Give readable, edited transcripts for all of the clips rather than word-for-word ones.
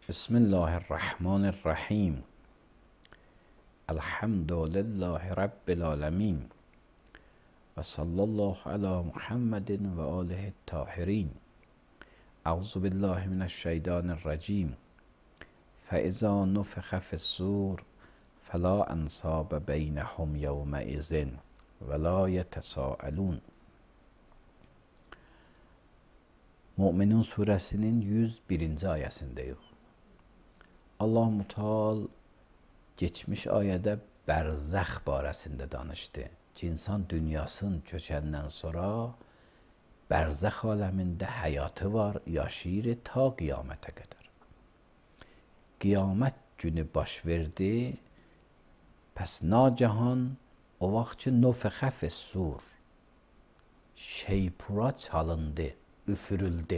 بسم الله الرحمن الرحیم. الحمد لله رب العالمین و صلی الله علی محمد و آله الطاهرین. اعوذ بالله من الشیطان الرجیم. فاذا نفخ فی الصور فلا انساب بینهم یومئذ ولا یتساءلون. Müminun suresinin 101. ayəsindeyiz. Allah-u Teala geçmiş ayədə bərzəx barəsində danışdı. Ki, insan dünyasının köçəndən sonra bərzəx aləmində həyatı var, yaşayır ta qiyamətə qədər. Qiyamət günü baş verdi. Pəs nacahan o vaxt ki, nufixə fis-sur, şeypura çalındı, üfürüldü.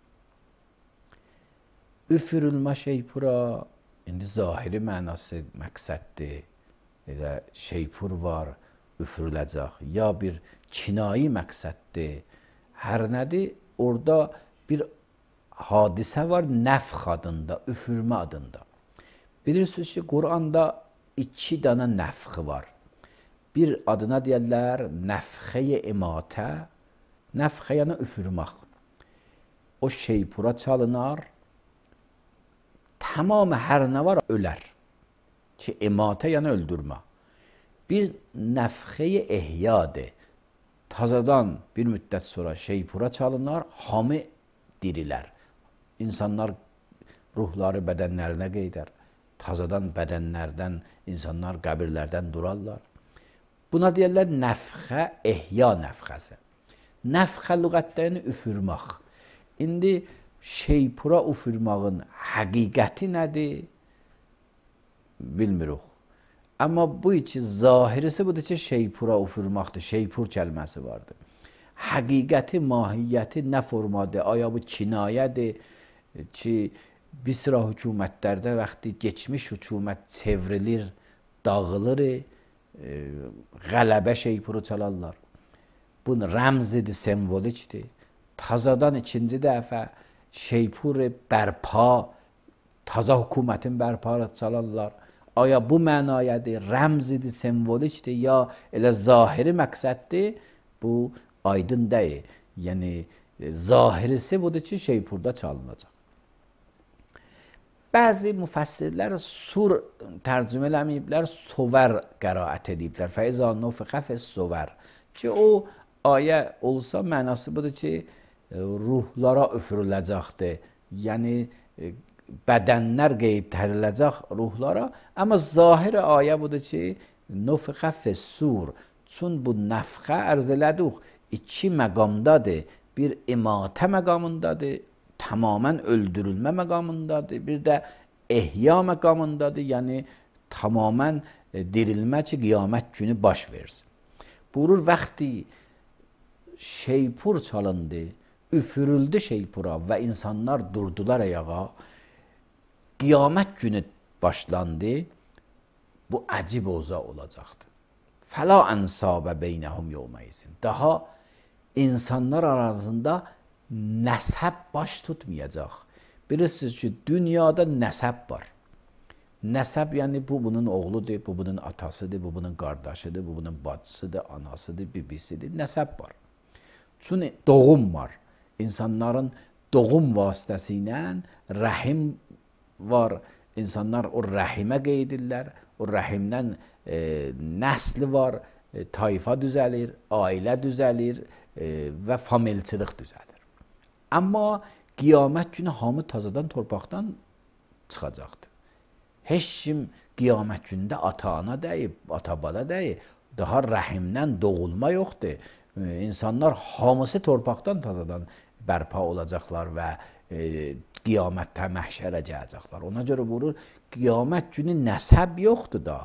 Üfürülmə şeypura indi zahiri mənası məqsəddir. Elə şeypur var, üfürüləcək. Ya bir kinayi məqsəddir. Hər nədir? Orada bir hadisə var, nəfx adında, üfürmə adında. Bilirsiniz ki, Quranda 2 dənə nəfxi var. Bir adına deyərlər nəfxə-i imatə, nəfxə yəni üfürmək. O şeypura çalınar, tamamı hər nə var ölər. Ki, imatə yəni öldürmə. Bir nəfxə-i ehyadır. Tazadan bir müddət sonra şeypura çalınar, hamı dirilər. İnsanlar ruhları bədənlərinə qeydər. Tazadan bədənlərdən, insanlar qəbirlərdən durarlar. Buna deyərlər nəfxə, ehya nəfxəsi. Nəfxə lüğətdə yəni üfürmək. İndi şeypura üfürmağın həqiqəti nədir? Bilmirik. Amma bu ki, zahirisi budur ki, şeypura üfürməkdir. Şeypur kəlməsi vardır. Həqiqəti, mahiyyəti nə formadır? Aya bu kinayədir ki, bir sıra hökumətlərdə vaxtı geçmiş hökumət çevrilir, dağılır, qələbə şeypuru çalarlar. Bunun rəmzidir, sembolikdir. Tazadan ikinci dəfə şeypuru bərpa, taza hökumətin bərpa çalarlar. Aya bu mənayədir, rəmzidir, sembolikdir, ya elə zahiri məqsəddir? Bu aydın deyil. Yəni, zahirisi budur ki, şeypurda çalınacaq. Bəzi müfəssirlər sur tərcümə eləməyiblər, sovər qəraət ediblər. Fəizə nufixə fis-suvər. Ki, o ayə olsa mənası budur ki, ruhlara üfürüləcəkdir. Yəni, bədənlər qeydləniləcək ruhlara. Amma zahir ayə budur ki, nufixə fis-sur. Çün bu nəfxə ərz elədik, 2 məqamdadır. Bir imatə məqamındadır, tamamən öldürülmə məqamındadır. Bir də ehya məqamındadır, yəni tamamən dirilmə ki, qiyamət günü baş versin. Buyurur, vaxtı şeypur çalındı, üfürüldü şeypura və insanlar durdular ayağa, qiyamət günü başlandı, bu əcib oza olacaqdır. Fəla ənsabə beynəhum yevməyizin. Daha insanlar arasında nəsəb baş tutmayacaq. Bilirsiniz ki, dünyada nəsəb var. Nəsəb yəni bu bunun oğludur, bu bunun atasıdır, bu bunun qardaşıdır, bu bunun bacısıdır, anasıdır, bibisidir. Nəsəb var. Çünki doğum var. İnsanların doğum vasitəsilə rəhim var. İnsanlar o rəhimə qeydirlər. O rəhimdən nəsli var, tayfa düzəlir, ailə düzəlir və familçilik düzəlir. Amma qiyamət günü hamı tazadan torpaqdan çıxacaqdır. Heç kim qiyamət günündə ata-ana deyib, ata-bala deyib, daha rəhimdən doğulma yoxdur. İnsanlar hamısı torpaqdan tazadan bərpa olacaqlar və qiyamətdə məhşərə gələcəklər. Ona görə buyurur, qiyamət günü nəsəb yoxdur da.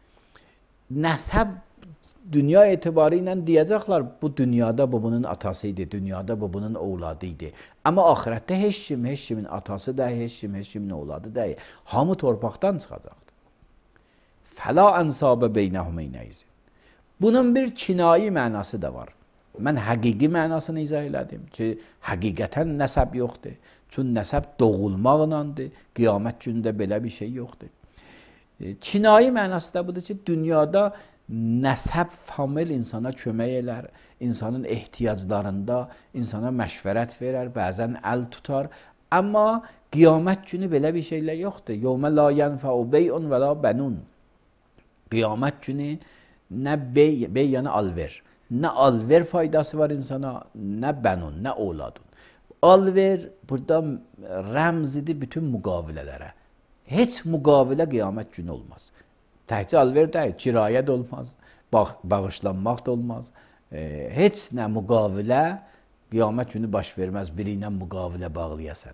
Nəsəb dünya etibarı ilə deyəcəklər, bu dünyada bu bunun atası idi, dünyada bu bunun oğladı idi. Amma axirətdə heç kimin atası deyil, heç kimin oğladı deyil. Hamı torpaqdan çıxacaqdır. Fəla ənsabə beynəhum yevməyizin. Bunun bir kinayi mənası da var. Mən həqiqi mənasını izah elədim ki, həqiqətən nəsəb yoxdur. Çün nəsəb doğulmaqlandır. Qiyamət günündə belə bir şey yoxdur. Kinayi mənası da budur ki, dünyada nəsəb famil insana kömək elər, insanın ehtiyaclarında insana məşvərət verər, bəzən əl tutar. Amma qiyamət günü belə bir şeylər yoxdur. Yevmə la yenfəu bey'un və la bənun. Qiyamət günü nə bey yəni alver, nə alver faydası var insana, nə bənun, nə oğladun. Alver burada rəmzidir bütün müqavilələrə. Heç müqavilə qiyamət günü olmaz. Təkcə alver deyil, kirayə də olmaz, bağışlanmaq da olmaz. Heç nə müqavilə qiyamət günü baş verməz, biri ilə müqavilə bağlayasan.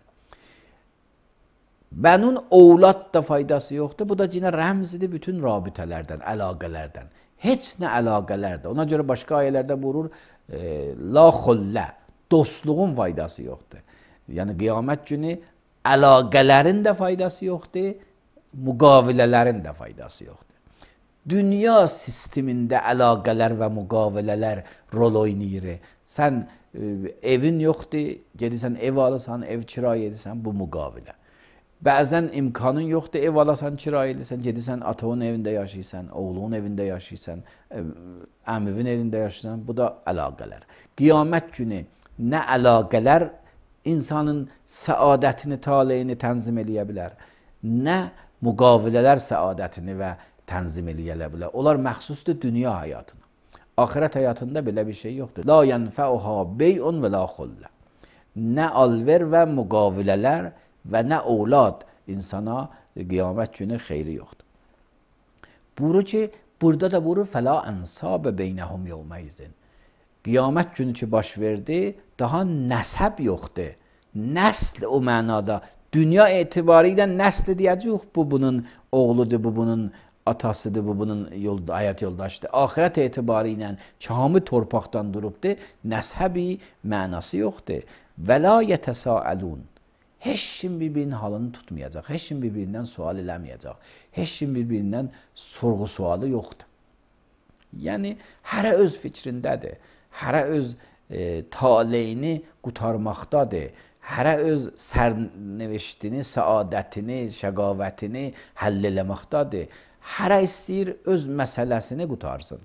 Bənun oğlad da faydası yoxdur. Bu da yine rəmzidir bütün rabitələrdən, əlaqələrdən. Heç nə əlaqələrdə. Ona görə başqa ayələrdə buyurur, la xullə, dostluğun faydası yoxdur. Yəni qiyamət günü əlaqələrin də faydası yoxdur, müqavilələrin də faydası yoxdur. Dünya sistemində əlaqələr və müqavilələr rol oynayır. Sən evin yoxdur, gedirsən ev alırsan, ev kirayə edirsən, bu müqavilə. Bəzən imkanın yoxdur, ev alasan, kirayə edirsən, gedirsən atavın evində yaşayırsan, oğlunun evində yaşayırsan, əmivin evində yaşayırsan, bu da əlaqələr. Qiyamət günü nə əlaqələr insanın səadətini, taleyini tənzim eləyə bilər, nə müqavilələr səadətini və tənzim eləyə bilər. Onlar məxsusdur dünya həyatına. Axirət həyatında belə bir şey yoxdur. La yenfəuha bey'un və la xullə. Nə alver və müqavilələr və nə oğlad insana qiyamət günü xeyri yoxdur. Buyurur ki, burada da buyurur fəla ənsabə beynəhum yevməyizin. Qiyamət günü ki baş verdi, daha nəsəb yoxdur. Nəsl o mənada. Dünya etibarilə nəsli deyəcək, bu bunun oğludur, bu bunun atasıdır, bu bunun həyat yoldaşıdır. Axirət etibarilə kamı torpaqdan durubdur, nəsəbi mənası yoxdur. Və la yətəsaəlun. Heç kim bir-birinin halını tutmayacaq, heç kim bir-birindən sual eləməyəcək, heç kim bir-birindən sorğu sualı yoxdur. Yəni, hərə öz fikrindədir, hərə öz taleyini qutarmaqdadır, hərə öz sərnevişdini, səadətini, şəqavətini həll eləməkdadır. Hərə istəyir öz məsələsini qutarsın.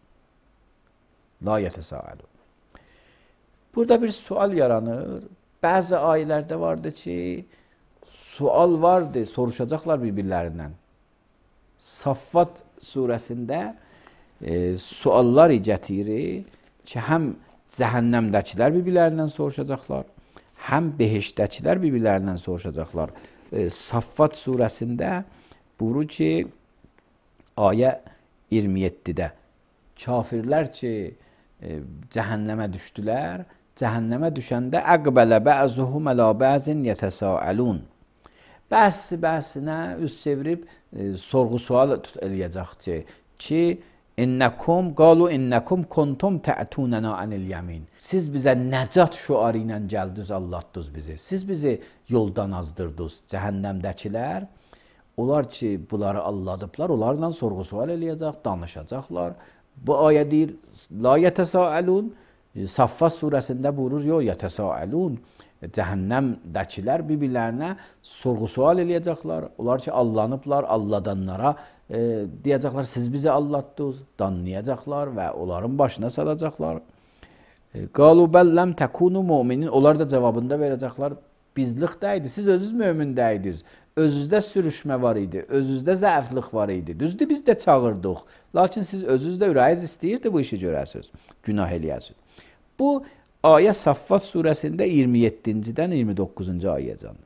La yətəsaəlun. Burada bir sual yaranır. Bəzi ayələrdə vardı ki, sual vardı, soruşacaqlar bir-birlərindən. Saffat surəsində suallar gətirir ki, həm cəhənnəmdəkilər bir-birlərindən soruşacaqlar, həm behiştdəkilər bir-birlərindən soruşacaqlar. Saffat surəsində buyurur ki, ayə 27-də kafirlər ki, cəhənnəmə düşdülər, cəhənnəmə düşəndə əqbələ bə'zuhum ələ bə'zin yətəsaəlun. Bəs-bəsinə üz çevirib sorğu-sual eləyəcək ki, İnnəkum, qalu innəkum kontum tə'tunənə anil yamin. Siz bizə nəcat şüarı ilə gəldiniz, Allah'dınız bizi. Siz bizi yoldan azdırdınız. Cəhənnəmdəkilər, onlar ki, bunları alladıblar, onlarla sorğu-sual eləyəcək, danışacaqlar. Bu ayə deyir, la yətəsaəlun. Saffat surəsində buyurur, yox, yətəsaəlun. Cəhənnəmdəkilər bir-birlərinə sorğu-sual eləyəcəklər. Onlar ki, allanıblar, alladanlara deyəcəklər, siz bizi allatdınız, danlayacaqlar və onların başına salacaqlar. Qalu bəlləm təkunu müminin. Onlar da cavabında verəcəklər, bizlik deydi, siz özünüz mömin dəydiniz. Özünüzdə sürüşmə var idi, özünüzdə zəiflik var idi. Düzdür, biz də çağırdıq. Lakin siz özünüzdə ürəyiniz istəyirdi bu işi görəsiniz, günah eləyəsiniz. Bu ayə Saffat surəsində 27-dən 29-cu ayəcan.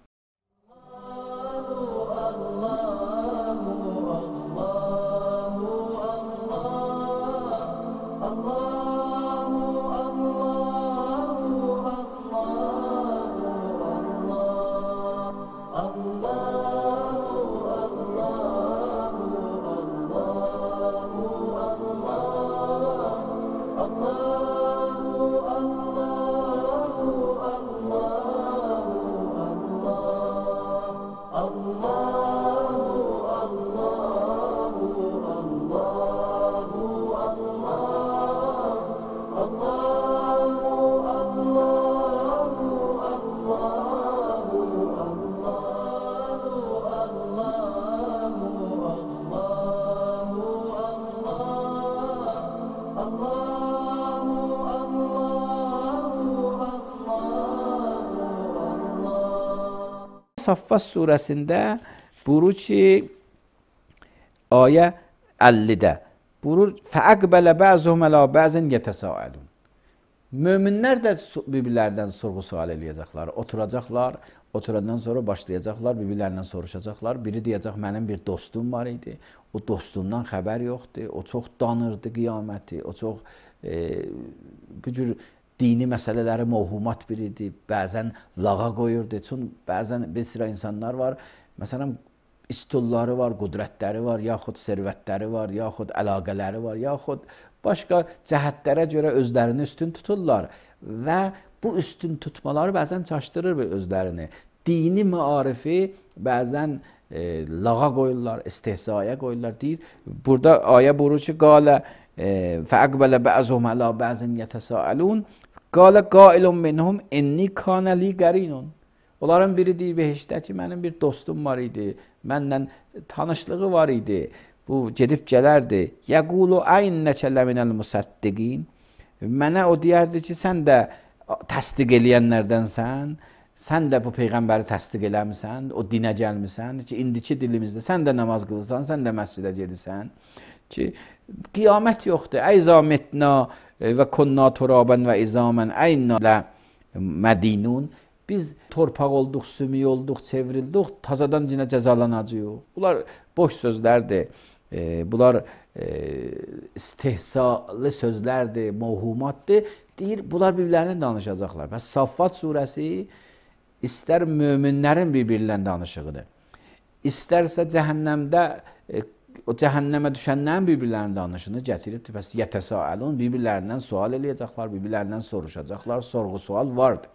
Saffat surəsində buyurur ki, ayə 50-də buyurur, fəəqbələ bəzuhum ələ bəzin yətəsəəlun. Möminlər də bir-birlərdən sorğu-sual eləyəcəklər, oturacaqlar, oturandan sonra başlayacaqlar, bir-birlərindən soruşacaqlar. Biri deyəcək, mənim bir dostum var idi, o dostumdan xəbər yoxdur, o çox danırdı qiyaməti, o çox bu cür dini məsələləri mövhumat biridir, bəzən lağa qoyurdu. Çünki bəzən bir sıra insanlar var, məsələn, istulları var, qudrətləri var, yaxud servətləri var, yaxud əlaqələri var, yaxud başqa cəhətlərə görə özlərini üstün tuturlar və bu üstün tutmaları bəzən çaşdırır özlərini. Dini maarifi bəzən lağa qoyurlar, istehzaya qoyurlar, deyir. Burada ayə buyurur ki, qalə fəəqbələ bəzuhum ələ bəzin yətəsəəlun, qalə qailun minhum inni kanə li qərinun. Onların biri deyir, behişdə ki, mənim bir dostum var idi, mənlə tanışlığı var idi, bu gedib gələrdi. Yəqulu əynəkə ləminəl musaddiqin. Mənə o deyərdi ki, sən də təsdiq eləyənlərdənsən, sən də bu Peyğəmbəri təsdiq eləmirsən, o dinə gəlmirsən ki, indiki dilimizdə sən də namaz qılırsan, sən də məscidə gedirsən ki, qiyamət yoxdur. Əizə mitna və kunna turaban və izamən əynə lə mədinun. Biz torpaq olduq, sümük olduq, çevrildik, tazadan cinə cəzalanacağıq. Bunlar boş sözlərdir, bunlar istehzalı sözlərdir, mövhumatdır. Deyir, bunlar bir-birlərindən danışacaqlar. Bəs Saffat surəsi istər möminlərin bir-birlərindən danışığıdır, istərsə cəhənnəmdə, o cəhənnəmə düşənlərin bir-birlərinin danışığını gətirib, bəs yətəsəəlun, bir-birlərindən sual eləyəcəklər, bir-birlərindən soruşacaqlar, sorğu-sual vardır.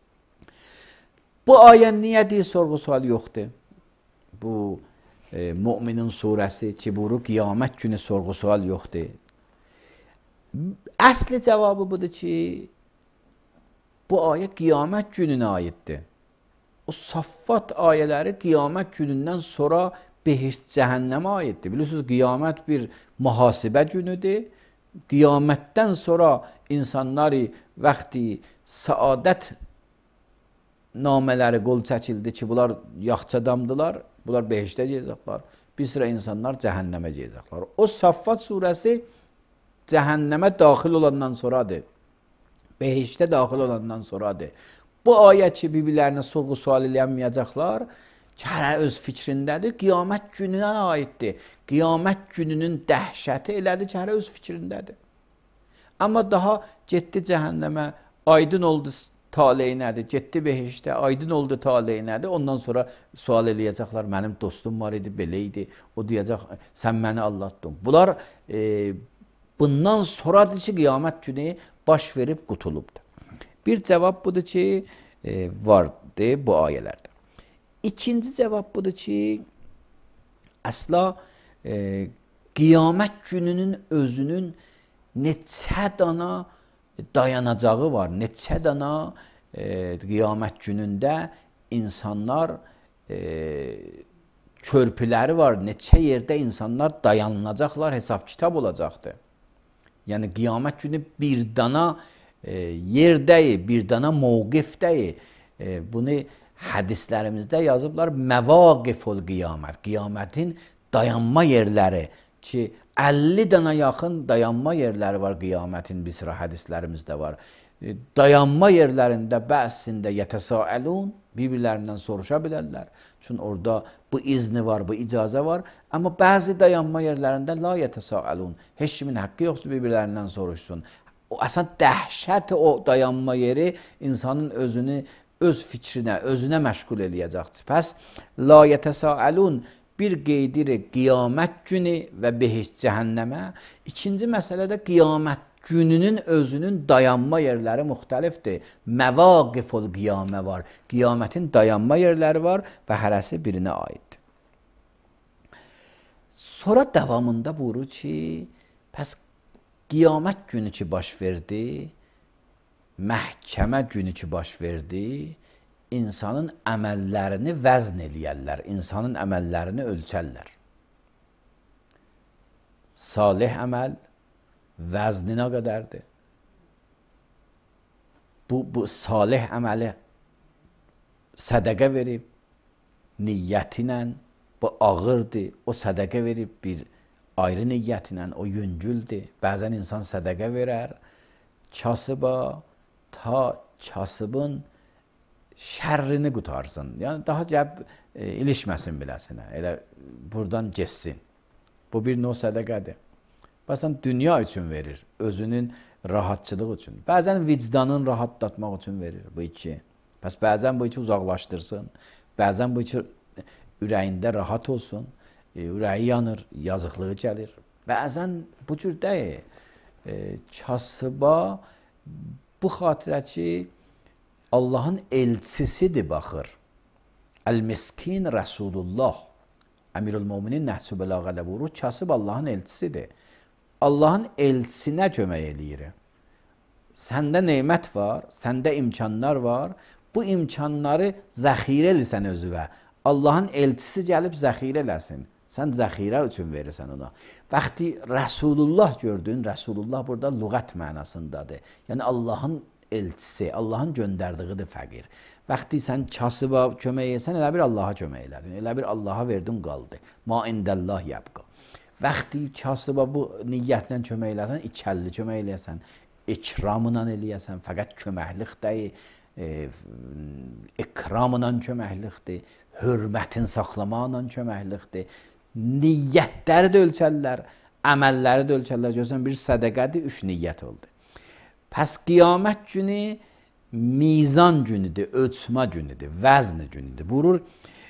Bu ayə niyə deyir sorğu-sual yoxdur? Bu Müminin surəsi ki, buyurur, qiyamət günü sorğu-sual yoxdur. Əsli cavabı budur ki, bu ayə qiyamət gününə aiddir. O Saffat ayələri qiyamət günündən sonra behişt cəhənnəmə aiddir. Bilirsiniz, qiyamət bir mühasibə günüdür. Qiyamətdən sonra insanları vaxtı səadət namələri qol çəkildi ki, bunlar yaxçadamdılar, bunlar behiştə gedəcəklər. Bir sıra insanlar cəhənnəmə gedəcəklər. O Saffat surəsi cəhənnəmə daxil olandan sonradır. Behiştə daxil olandan sonradır. Bu ayə ki, bir-birlərinə sorğu-sual eləyənməyəcəklər, ki, hərə öz fikrindədir, qiyamət gününə aiddir. Qiyamət gününün dəhşəti elədir ki, hərə öz fikrindədir. Amma daha getdi cəhənnəmə, aydın oldu taleyi nədir, getdi behiştə, aydın oldu taleyi nədir, ondan sonra sual eləyəcəklər, mənim dostum var idi, belə idi, o deyəcək, sən məni aldatdın. Bunlar bundan sonradır ki, qiyamət günü baş verib qutulubdur. Bir cavab budur ki, vardır bu ayələrdə. İkinci cavab budur ki, əsla qiyamət gününün özünün neçə dana dayanacağı var, neçə dana qiyamət günündə insanlar körpüləri var, neçə yerdə insanlar dayanılacaqlar, hesab kitab olacaqdır. Yəni qiyamət günü bir dana yerdəyi, bir dana mövqifdəyi. Bunu hədislərimizdə yazıblar, məvaqiful qiyamət, qiyamətin dayanma yerləri ki, 50 dana yaxın dayanma yerləri var qiyamətin, bir sıra hədislərimizdə var. Dayanma yerlərində bəzisində yətəsəəlun, bir-birlərindən soruşa bilərlər. Çünki orada bu izni var, bu icazə var. Amma bəzi dayanma yerlərində la yətəsəəlun, heç kimin haqqı yoxdur bir-birlərindən soruşsun. O əsən dəhşət o dayanma yeri insanın özünü, öz fikrinə, özünə məşğul eləyəcəkdir. Pəs la yətəsəəlun bir qeydir qiyamət günü və behişt cəhənnəmə. İkinci məsələdə qiyamət gününün özünün dayanma yerləri müxtəlifdir. Məvaqiful qiyamə var. Qiyamətin dayanma yerləri var və hərəsi birinə aiddir. Sonra davamında buyurur ki, pəs qiyamət günü ki baş verdi, məhkəmə günü ki baş verdi, insanın əməllərini vəzn eləyərlər, insanın əməllərini ölçərlər. Salih əməl vəzni nə qədərdir? Bu salih əməli sədəqə verib, niyyəti ilə, bu ağırdır, o sədəqə verib bir ayrı niyyəti ilə, o yüngüldür. Bəzən insan sədəqə verər kasıba ta kasıbın şərrini qutarsın. Yəni daha cəb ilişməsin biləsinə. Elə buradan geçsin. Bu bir növ sədəqədir. Bəzən dünya üçün verir, özünün rahatçılığı üçün. Bəzən vicdanın rahatlatmaq üçün verir bu iki. Bəs bəzən bu iki uzaqlaşdırsın. Bəzən bu iki ürəyində rahat olsun. Ürəyi yanır, yazıqlığı gəlir. Bəzən bu cür deyil. Kasıba bu xatirə ki, Allahın elçisidir baxır. Əl-miskin Rəsulullah. Əmirül-Müminin Nəhcü Bəlağədə vurur. Kasıb Allahın elçisidir. Allahın elçisinə kömək eləyir. Səndə nemət var, səndə imkanlar var. Bu imkanları zəxirə eləsən özüvə. Allahın elçisi gəlib zəxirə eləsin. Sən zəxirə üçün verirsən ona. Vaxtı Rəsulullah gördün, Rəsulullah burada lüğət mənasındadır. Yəni Allahın elçisi, Allahın göndərdiğidir fəqir. Vaxtı sən kasıba kömək etsən, elə bir Allaha kömək elədin. Elə bir Allaha verdin, qaldı. Ma indəllah yəbqa. Vaxtı kasıba bu niyyətlə kömək eləsən, ikəlli kömək eləyəsən, ikramla eləyəsən, fəqət köməklik deyil, ikramla köməklikdir, hörmətin saxlamaqla köməklikdir. Niyyətləri də ölçərlər, əməlləri də ölçərlər. Görsən, bir sədəqədir, 3 niyyət oldu. Pəs qiyamət günü mizan günüdür, ölçmə günüdür, vəzni günüdür. Vurur,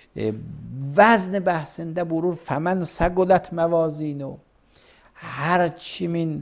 vəzni bəhsində vurur, fəmən səqulət məvazinu. Hər kimin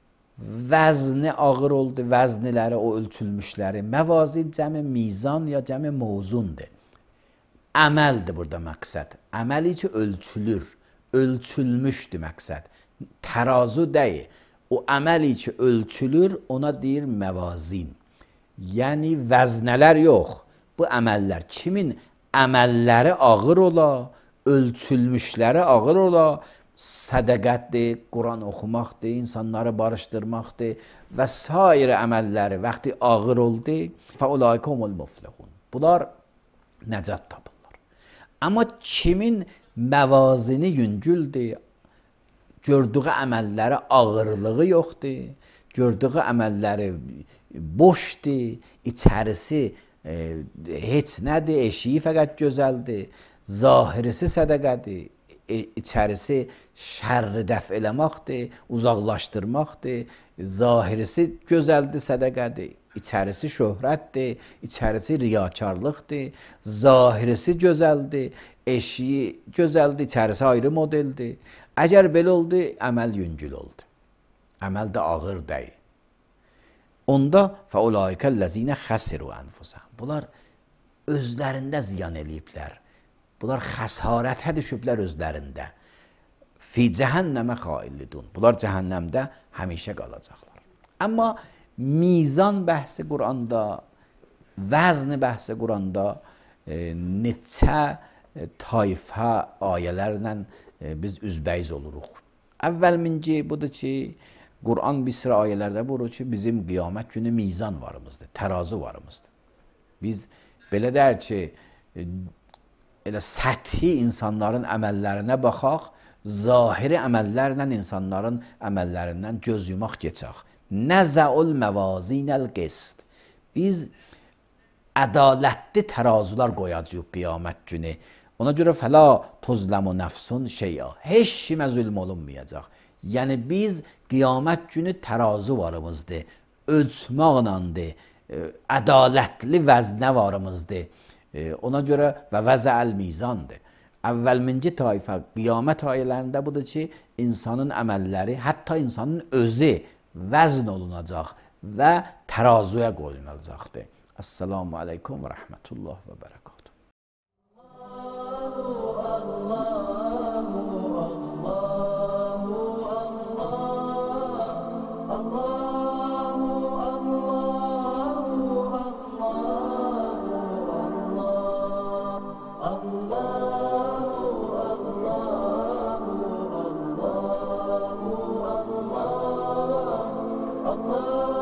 vəzni ağır oldu, vəzniləri, o ölçülmüşləri. Məvazin cəmi mizan ya cəmi mozundur. Əməldir burada məqsəd. Əməli ki, ölçülür, ölçülmüşdür məqsəd. Tərazu deyil. O əməli ki, ölçülür, ona deyir məvazin. Yəni, vəznələr yox. Bu əməllər. Kimin əməlləri ağır ola, ölçülmüşləri ağır ola, sədəqətdir, Quran oxumaqdır, insanları barışdırmaqdır və sair əməlləri vaxtı ağır oldu, fəulaikumul muflihun. Bunlar nəcət tapırlar. Amma kimin məvazini yüngüldür, gördüğü əməlləri ağırlığı yoxdur, gördüğü əməlləri boşdur, içərisi heç nədir, eşiyi fəqət gözəldir, zahirisi sədəqədir, içərisi şərri dəf eləməkdir, uzaqlaşdırmaqdır, zahirisi gözəldir, sədəqədir, içərisi şöhrətdir, içərisi riyakarlıqdır, zahirisi gözəldir, eşiyi gözəldir, içərisi ayrı modeldir. Əgər belə oldu, əməl yüngül oldu. Əməl də ağır deyil. Onda fəulaikəl-ləzinə xəsiru ənfusəhum. Bunlar özlərində ziyan eləyiblər. Bunlar xəsarətə düşüblər özlərində. Fi cəhənnəmə xaillidun. Bunlar cəhənnəmdə həmişə qalacaqlar. Amma mizan bəhsi Quranda, vəzni bəhsi Quranda neçə tayfə ayələrlə biz üzbəyiz oluruq. Əvvəlminci budur ki, Quran bir sıra ayələrdə buyurur ki, bizim qiyamət günü mizan varımızdır, tərazu varımızdır. Biz belə deyər ki, elə səthi insanların əməllərinə baxaq, zahiri əməllərlə insanların əməllərindən göz yumaq geçək. Nəzəul məvazinəl qist. Biz ədalətli tərazular qoyacaq qiyamət günü. Ona görə fəla tuzləmu nəfsun şeyə. Heç kimə zülm olunmayacaq. Yəni biz qiyamət günü tərazu varımızdır, ölçmaqlandır, ədalətli vəznə varımızdır. Ona görə və vəzəəl mizandır. Əvvəlminci tayfə qiyamət ayələrində budur ki, insanın əməlləri, hətta insanın özü vəzn olunacaq və tərazuya qoyulacaqdır. Əssalamu aleykum və rəhmətullah və bərəkatuhu. Allah